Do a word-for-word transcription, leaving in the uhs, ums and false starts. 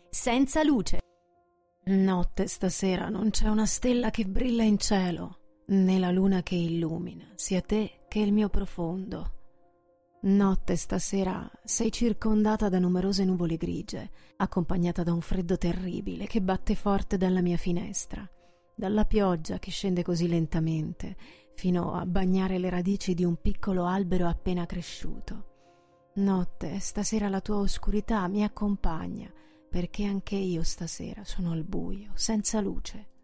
senza luce. Notte, stasera non c'è una stella che brilla in cielo, né la luna che illumina, sia te che il mio profondo. Notte, stasera sei circondata da numerose nuvole grigie, accompagnata da un freddo terribile che batte forte dalla mia finestra, dalla pioggia che scende così lentamente fino a bagnare le radici di un piccolo albero appena cresciuto. Notte, stasera la tua oscurità mi accompagna, perché anche io stasera sono al buio, senza luce.